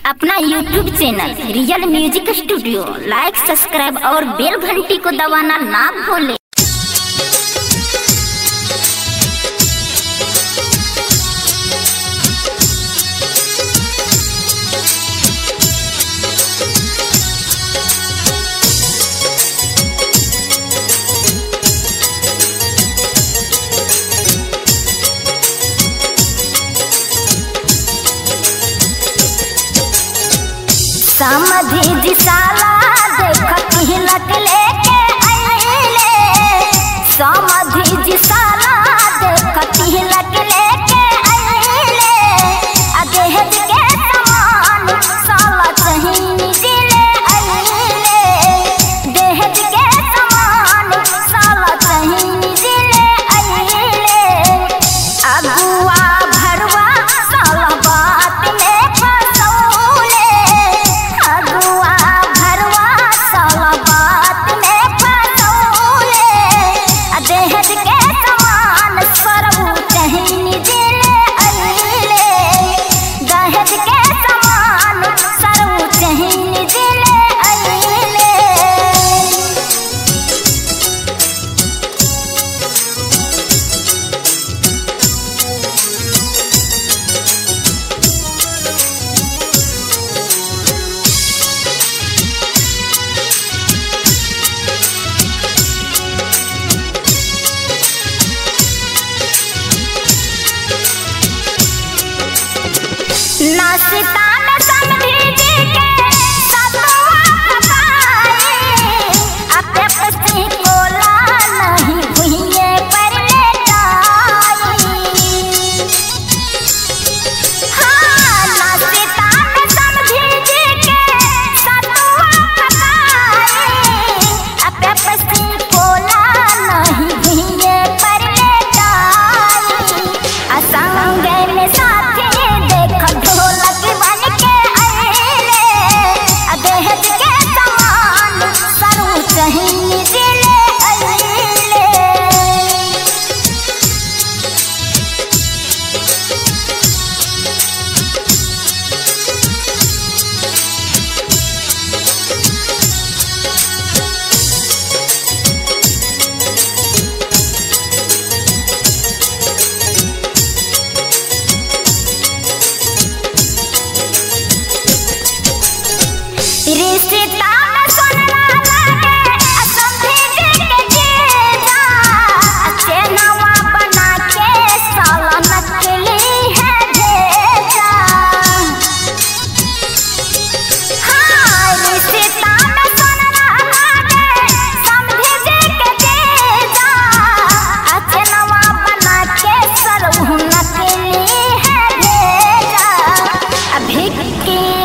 अपना YouTube channel real music studio like, subscribe और bell घंटी को दबाना ना भूलें। समधी जी साला देखत हिलक लेके आइले, समधी जी साला देखत हिलक लेके आइले, आ दहेज के सामान साला चहीन जिले आइले, दहेज के सामान साला चहीन जिले आइले, अगुआ भरवा साला बात में फसौले, अगुआ भरवा साला बात में फसौले, दहेज के सामान सरऊ चहीन जिले आइले, दहेज के सामान सरऊ चहीन जिले आइले। नाश्ता में समधी जी के सतुआ पकाए, अपने पति कोला नहीं भुइये पर लेटाई। हाँ, नाश्ता में समधी जी के सतुआ पकाए, अपने पति कोला नहीं भुइये पर लेटाई। असंग में साथी ढोलक बन के आइले, दहेज के सामान सरऊ चहीन जिले आइले। रिश्ता में सोना लगे समधी जी के जीजा, अच्छे नवा बना के साला नकली है भेजा। हाँ, रिश्ता में सोना लगे समधी जी के जीजा, अच्छे नवा बना के सरऊ नकली है भेजा। भिक्की